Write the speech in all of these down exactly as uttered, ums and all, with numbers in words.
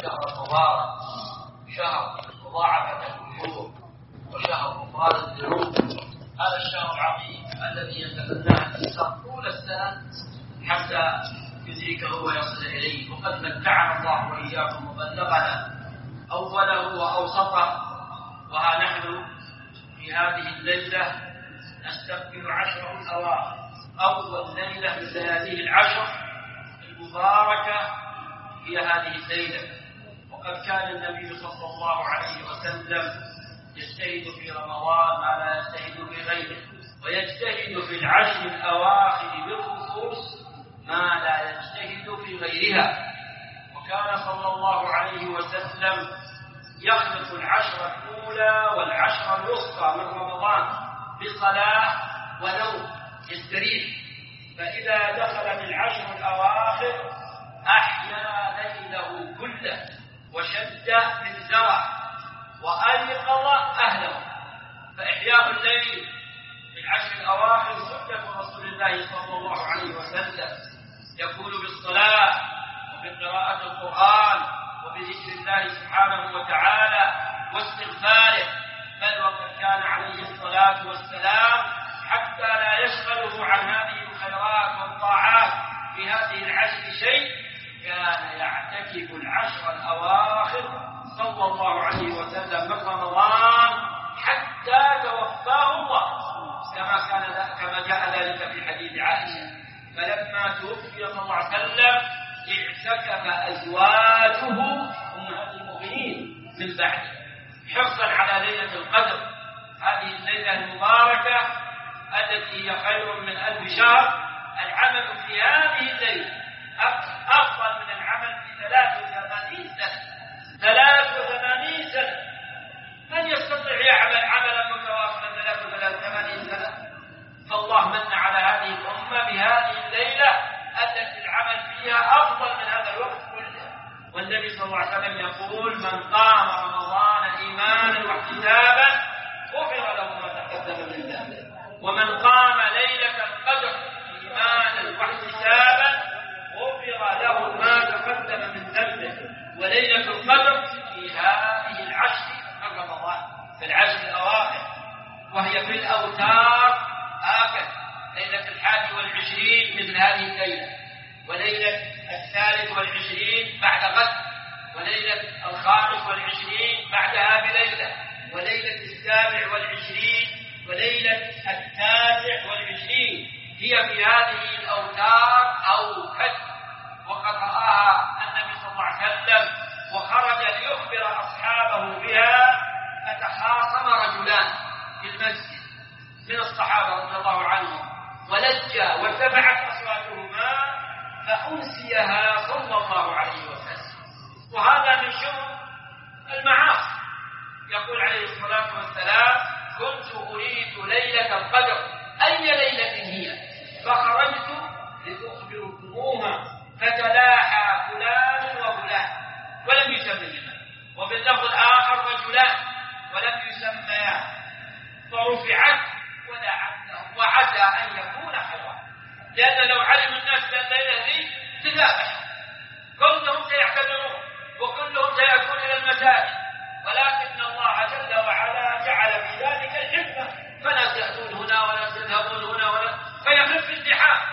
شهر مبارك، شهر مضاعفة الأجور، وشهر غفران الذنوب. هذا الشهر العظيم الذي يتمناه الإنسان طول السنة حتى يدركه ويصل إليه. وقد متعنا الله وإياكم وبلغنا أوله وأوسطه، وها نحن في هذه الليلة نستقبل عشر الأواخر، أول ليلة من لياليه العشر المباركة هي هذه الليلة. وقد كان النبي صلى الله عليه وسلم يجتهد في رمضان ما لا يجتهد في غيره، ويجتهد في العشر الأواخر بالخصوص ما لا يجتهد في غيرها. وكان صلى الله عليه وسلم يخلط العشر الأولى والعشر الوسطى من رمضان بصلاة ونوم يستريح، فإذا دخل بالعشر الأواخر أحيا ليله كله وشد من زرع وأيقظ أهله. فإحياء الليل في العشر الأواخر سنة رسول الله صلى الله عليه وسلم، يكون بالصلاة وبقراءة القرآن وبذكر الله سبحانه وتعالى واستغفاره. بل وقد كان عليه الصلاة والسلام حتى لا يشغله عن هذه الخيرات والطاعات في هذه العشر شيء، كان يعتكف العشر الأواخر صلى الله عليه وسلم من رمضان حتى توفاه الله، كما كان كما جاء ذلك في حديث عائشة. فلما توفي صلى الله عليه وسلم اعتكف أزواجه أمهات المؤمنين من بعده، حرصا على ليلة القدر، هذه الليلة المباركة التي هي خير من ألف شهر. العمل في هذه الليلة أفضل من العمل في ثلاث وثمانين سنة. ثلاث وثمانين سنة من يستطيع يعمل عملا متواصلا ثلاث وثمانين سنة؟ فالله من على هذه الأمة بهذه الليلة التي العمل فيها أفضل من هذا الوقت كله. والنبي صلى الله عليه وسلم يقول: من قام رمضان إيمانا واحتسابا غفر له ما تقدم من ذنبه. ومن قام ليلة القدر إيمانا واحتسابا غفر له ما تقدم من ذنبه. وليلة القدر في هذه العشر من رمضان، في العشر الأواخر، وهي في الأوتار هكذا: ليلة الحادي والعشرين مثل هذه الليلة، وليلة الثالث والعشرين بعد غد، وليلة الخامس والعشرين بعدها بليلة، وليلة السابع والعشرين، وليلة التاسع والعشرين. هي في هذه الأوتار أوكد، وقد رآها النبي صلى الله عليه وسلم وخرج ليخبر أصحابه بها، فتخاصم رجلان في المسجد من الصحابة رضي الله عنهم، ولجا وارتفعت أصواتهما فأنسيها صلى الله عليه وسلم. وهذا من شؤم المعاصي. يقول عليه الصلاة والسلام: كنت أريد ليلة القدر أي ليلة هي، فخرجت لأخبركموها، فتلاحى فلان وفلان ولم يسميهما، وباللفظ الآخر رجلان ولم يسميان، فرفعت ولعلهم وعسى أن يكون خيرا. لأن لو علم الناس بأن الليلة ذي تذابح، كلهم سيعتذرون وكلهم سيأتون إلى المساجد، ولكن الله جل وعلا جعل في ذلك الحكمة، فناس يأتون هنا وناس يذهبون هنا ولا فيخف الزحام.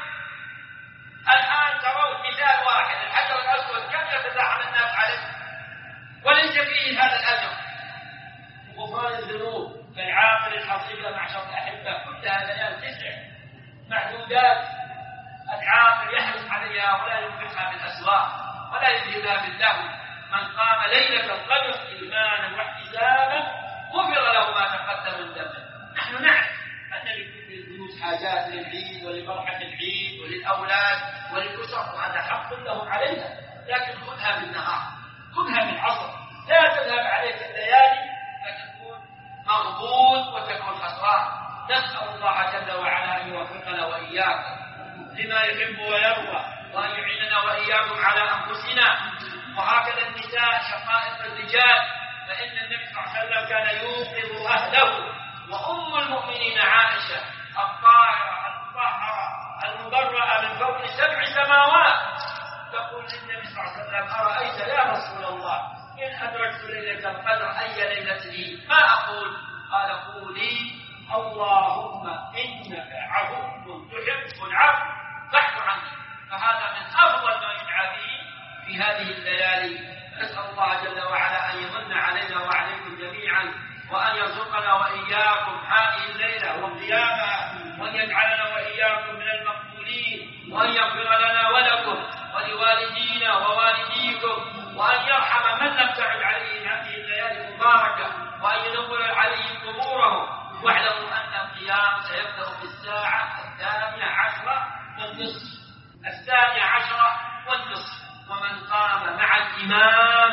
الآن ترون مثال واحد: الحجر الأسود كم يتزاحم الناس عليه وليس فيه هذا الأجر. غفران الذنوب كالعاقل الحصيب معشر الأحبة كلها ليال تسع معدودات، العاقل يحرص عليها ولا ينفقها بالأسواق ولا يذهبها باللهو. من قام ليلة القدر إيمانا واحتسابا غفر له ما تقدم من ذنبه. نحن نعرف أن لكل البيوت حاجات للعيد ولفرحة العيد وللأولاد وللأسر، وهذا حق لهم عليها، لكن خذها بالنهار، خذها بالعصر، لا تذهب عليك الليالي فتكون مغبون وتكون خسران. نسأل الله جل وعلا أن يوفقنا وإياكم لما يحب ويرضى، وأن يعيننا وإياكم على أنفسنا. وهكذا النساء شقائق الرجال، فإن النبي صلى الله عليه وسلم كان يوقظ أهله. وأم المؤمنين عائشة الطاهرة المطهرة المبرأة من فوق سبع سماوات تقول للنبي صلى الله عليه وسلم: أرأيت يا رسول الله نام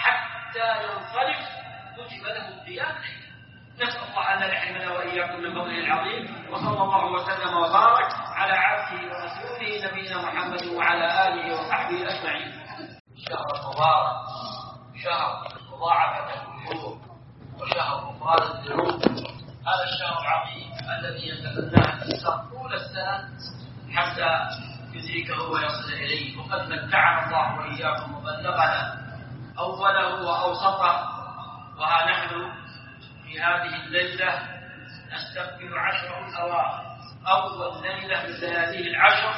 حتى ينصرف كتب له القيام ليلا. نسأل الله أن يحرمنا وإياكم من فضله العظيم، وصلى الله وسلم وبارك على عبده ورسوله نبينا محمد وعلى آله وصحبه أجمعين. شهر مبارك، شهر مضاعفة الأجور، وشهر غفران الذنوب. هذا الشهر العظيم الذي يتمناه الإنسان طول السنة حتى يدركه ويصل إليه، وقد متعنا الله وإياكم وبلغنا أوله وأوسطه. وها نحن في هذه الليلة نستقبل عشر الأواخر، أول ليلة من لياليه العشر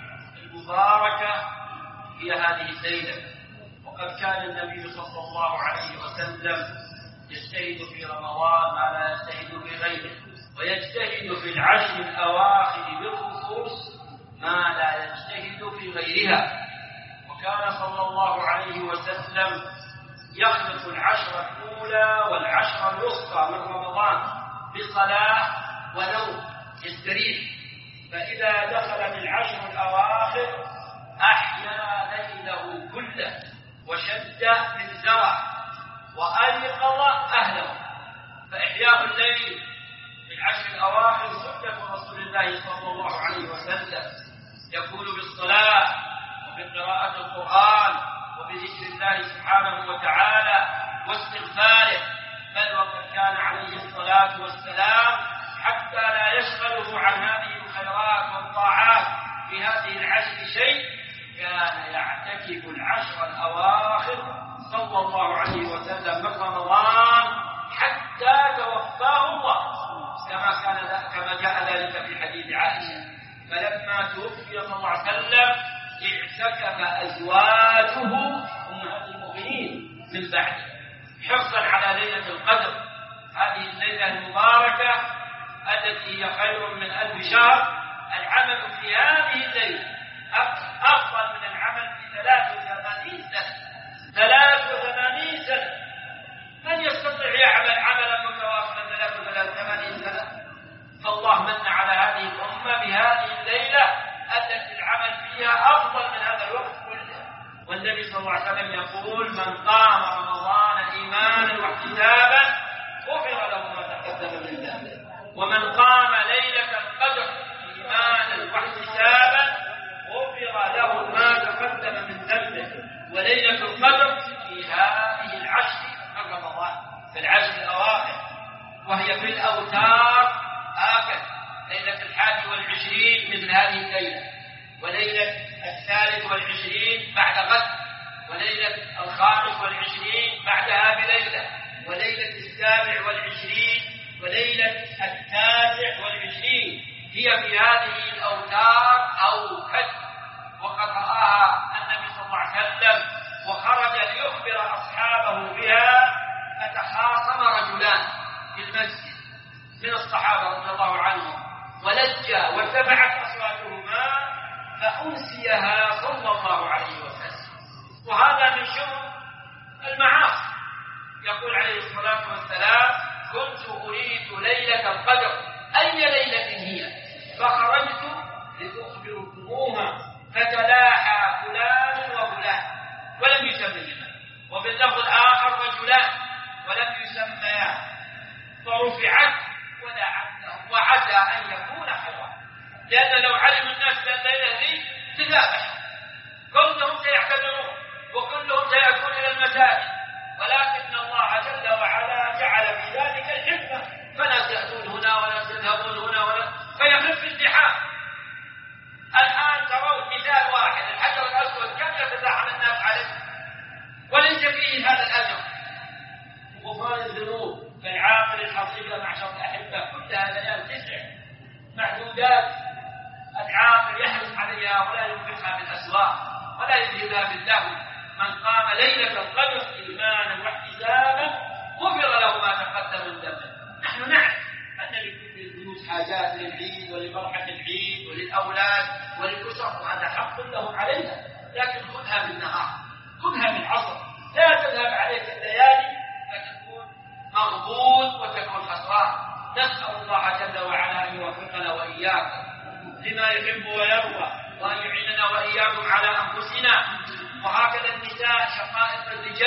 المباركة هي هذه الليلة. وقد كان النبي صلى الله عليه وسلم يجتهد في رمضان ما لا يجتهد في غيره، ويجتهد في العشر الأواخر بالخصوص ما لا يجتهد في غيرها. وكان صلى الله عليه وسلم يخلط العشر الأولى والعشر الوسطى من رمضان بصلاة ونوم يستريح، فإذا دخل بالعشر الأواخر أحيا ليله كله وشد من زرع وأيقظ أهله. فإحياء الليل في العشر الأواخر سنة رسول الله صلى الله عليه وسلم، يكون بالصلاة وبقراءة القرآن وبذكر الله سبحانه وتعالى واستغفاره. بل وقد كان عليه الصلاة والسلام حتى لا يشغله عن هذه الخيرات والطاعات في هذه العشر شيء، كان يعتكف العشر الأواخر صلى الله عليه وسلم من رمضان حتى توفاه الله، كما كان كما جاء ذلك في حديث عائشة. فلما توفي صلى الله عليه وسلم اعتكف أزواجه أمهات المؤمنين من بعده، حرصا على ليلة القدر، هذه الليلة المباركة التي هي خير من ألف شهر. العمل في هذه الليلة أفضل من العمل في ثلاث وثمانين سنة. ثلاث وثمانين سنة من يستطيع يعمل عملا متواصلا ثلاث وثمانين سنة؟ فالله من على هذه الأمة بهذه الليلة التي العمل فيها أفضل من هذا الوقت كله. والنبي صلى الله عليه وسلم يقول: من قام رمضان إيمانا واحتسابا غفر له ما تقدم من ذنبه. ومن قام ليلة القدر إيمانا واحتسابا غفر له ما تقدم من ذنبه. وليلة القدر في هذه العشر من رمضان، في العشر الأواخر، وهي في الأوتار هكذا: ليلة الحادي والعشرين مثل هذه الليلة، وليلة الثالث والعشرين بعد غد، وليلة الخامس والعشرين بعدها بليلة، وليلة السابع والعشرين، وليلة التاسع والعشرين. هي في هذه الأوتار أوكد، وقد رآها النبي صلى الله عليه وسلم وخرج ليخبر أصحابه بها، فتخاصم رجلان في المسجد من الصحابة رضي الله عنهم، ولجا وارتفعت أصواتهما فأنسيها صلى الله عليه وسلم. وهذا من شؤم المعاصي. يقول عليه الصلاة والسلام: كنت أريد ليلة القدر أي ليلة هي، فخرجت لأخبركموها، فتلاحى فلان وفلان ولم يسميهما، وباللفظ الآخر رجلان ولم يسميان، فرفعت ولعلهم وعسى أن يكون خيرا. لأن لو علم الناس بأن الليلة ذي تذابح، كلهم سيعتذرون وكلهم سيأتون إلى المساجد، ولكن الله جل وعلا جعل في ذلك الحكمة، فناس يأتون هنا وناس يذهبون هنا ولا فيخف الزحام. الآن ترون مثال واحد: الحجر الأسود كم يتزاحم الناس عليه وليس فيه هذا الأجر. غفران الذنوب كالعاقل الحصيب معشر الأحبة كلها ليال تسع معدودات، العاقل يحرص عليها ولا ينفقها بالأسواق ولا يذهبها باللهو. من قام ليلة القدر إيمانا واحتسابا غفر له ما تقدم من ذنبه. نحن نعرف أن لكل البيوت حاجات للعيد ولفرحة العيد وللأولاد وللأسر، وهذا حق لهم عليها، لكن خذها بالنهار، خذها بالعصر، لا تذهب عليك الليالي فتكون مغبون وتكون خسران. نسأل الله جل وعلا أن يوفقنا وإياكم لما يحب ويرضى، وأن يعيننا وإياكم على أنفسنا. وهكذا النساء شقائق الرجال.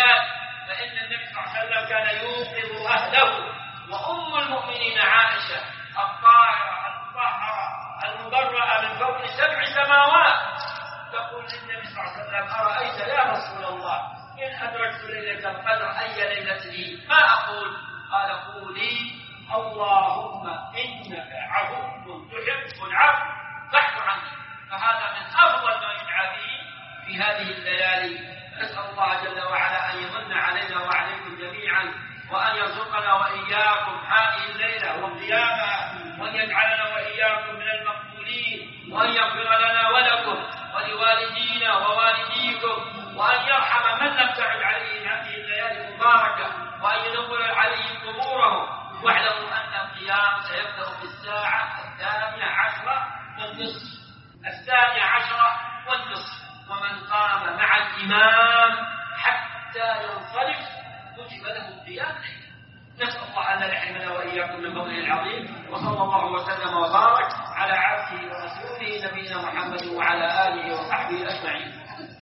وسلم أرأيت يا رسول الله إن أدركت ليلة القدر أي ليلة لي ما أقول؟ قال قولي اللهم إنك عفو تحب العفو فاعف عني. فهذا من أفضل ما يدعى به في هذه الليالي. نسأل الله جل وعلا أن يمن علينا وعليكم جميعا وأن يرزقنا وإياكم هذه الليلة وقيامها، وأن يجعلنا وإياكم من المقبولين، وأن يغفر لنا ولكم ولوالدينا ووالديكم، وأن يرحم من لم تعد عليه هذه الليالي المباركة، وأن ينور عليهم قبورهم. واعلموا أن القيام سيبدأ في الساعة الثانية عشرة والنصف الثانية عشرة والنصف ومن قام مع الإمام حتى ينصرف كتب له القيام ليلا. نسأل الله أن يرحمنا وإياكم من فضله العظيم، وصلى الله وسلم وبارك على عبده ورسوله نبينا محمد وعلى آله وصحبه أجمعين.